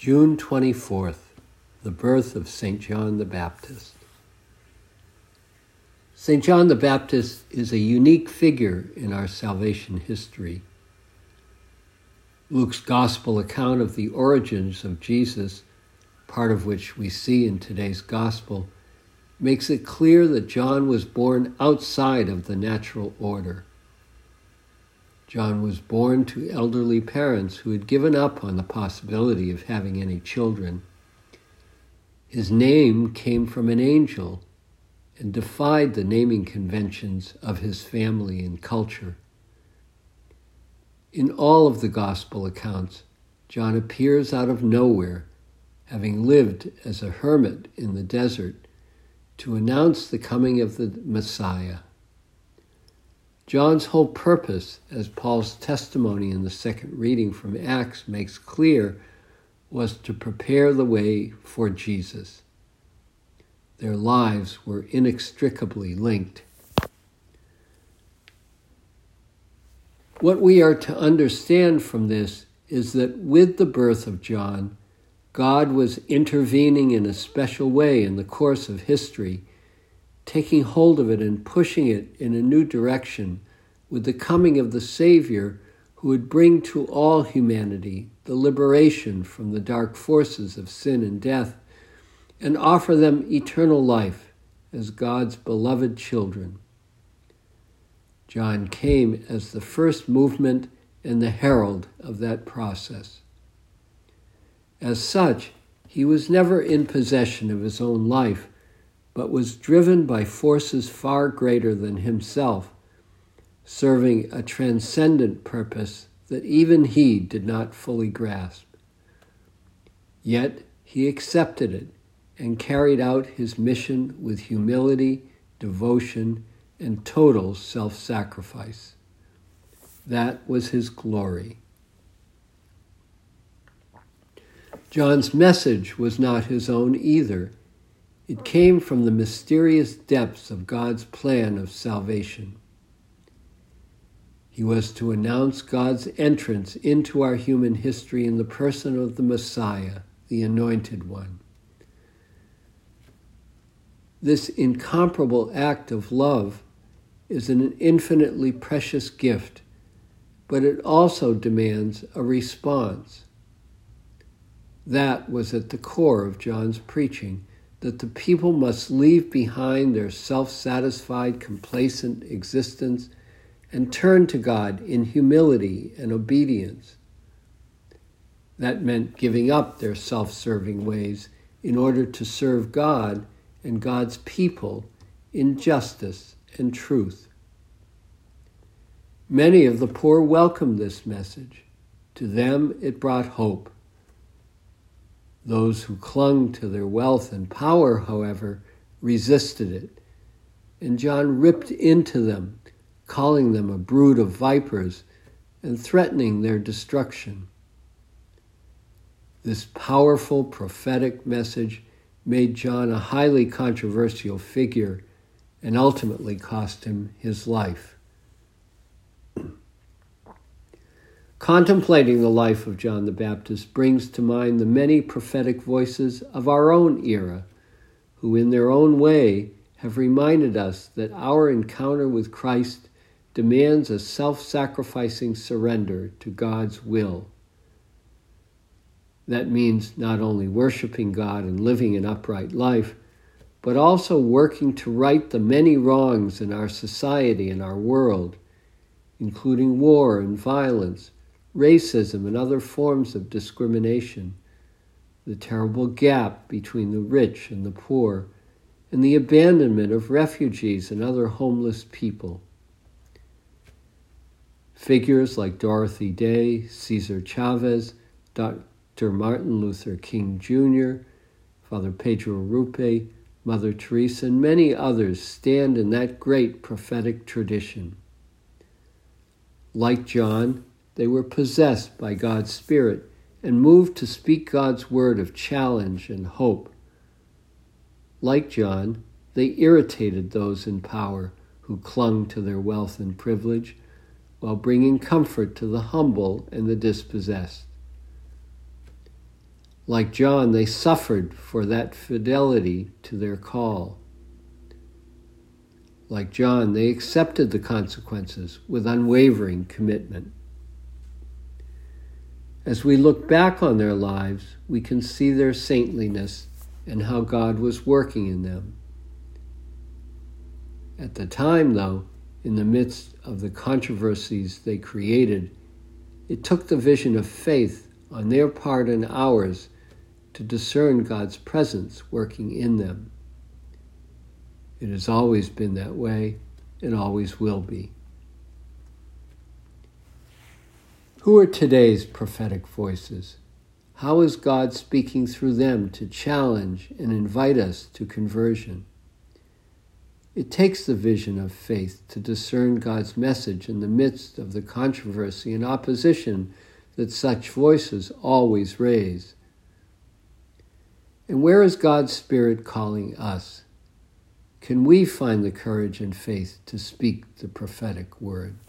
June 24th, the birth of St. John the Baptist. St. John the Baptist is a unique figure in our salvation history. Luke's gospel account of the origins of Jesus, part of which we see in today's gospel, makes it clear that John was born outside of the natural order. John was born to elderly parents who had given up on the possibility of having any children. His name came from an angel and defied the naming conventions of his family and culture. In all of the gospel accounts, John appears out of nowhere, having lived as a hermit in the desert, to announce the coming of the Messiah. John's whole purpose, as Paul's testimony in the second reading from Acts makes clear, was to prepare the way for Jesus. Their lives were inextricably linked. What we are to understand from this is that with the birth of John, God was intervening in a special way in the course of history, taking hold of it and pushing it in a new direction with the coming of the Savior who would bring to all humanity the liberation from the dark forces of sin and death and offer them eternal life as God's beloved children. John came as the first movement and the herald of that process. As such, he was never in possession of his own life, but was driven by forces far greater than himself, serving a transcendent purpose that even he did not fully grasp. Yet he accepted it and carried out his mission with humility, devotion, and total self-sacrifice. That was his glory. John's message was not his own either. It came from the mysterious depths of God's plan of salvation. He was to announce God's entrance into our human history in the person of the Messiah, the Anointed One. This incomparable act of love is an infinitely precious gift, but it also demands a response. That was at the core of John's preaching, that the people must leave behind their self-satisfied, complacent existence and turn to God in humility and obedience. That meant giving up their self-serving ways in order to serve God and God's people in justice and truth. Many of the poor welcomed this message. To them it brought hope. Those who clung to their wealth and power, however, resisted it, and John ripped into them, calling them a brood of vipers and threatening their destruction. This powerful prophetic message made John a highly controversial figure and ultimately cost him his life. Contemplating the life of John the Baptist brings to mind the many prophetic voices of our own era, who in their own way have reminded us that our encounter with Christ demands a self-sacrificing surrender to God's will. That means not only worshiping God and living an upright life, but also working to right the many wrongs in our society and our world, including war and violence, racism and other forms of discrimination, the terrible gap between the rich and the poor, and the abandonment of refugees and other homeless people. Figures like Dorothy Day, Cesar Chavez, Dr. Martin Luther King Jr., Father Pedro Rupe, Mother Teresa, and many others stand in that great prophetic tradition. Like John, they were possessed by God's Spirit and moved to speak God's word of challenge and hope. Like John, they irritated those in power who clung to their wealth and privilege, while bringing comfort to the humble and the dispossessed. Like John, they suffered for that fidelity to their call. Like John, they accepted the consequences with unwavering commitment. As we look back on their lives, we can see their saintliness and how God was working in them. At the time, though, in the midst of the controversies they created, it took the vision of faith on their part and ours to discern God's presence working in them. It has always been that way and always will be. Who are today's prophetic voices? How is God speaking through them to challenge and invite us to conversion? It takes the vision of faith to discern God's message in the midst of the controversy and opposition that such voices always raise. And where is God's Spirit calling us? Can we find the courage and faith to speak the prophetic word?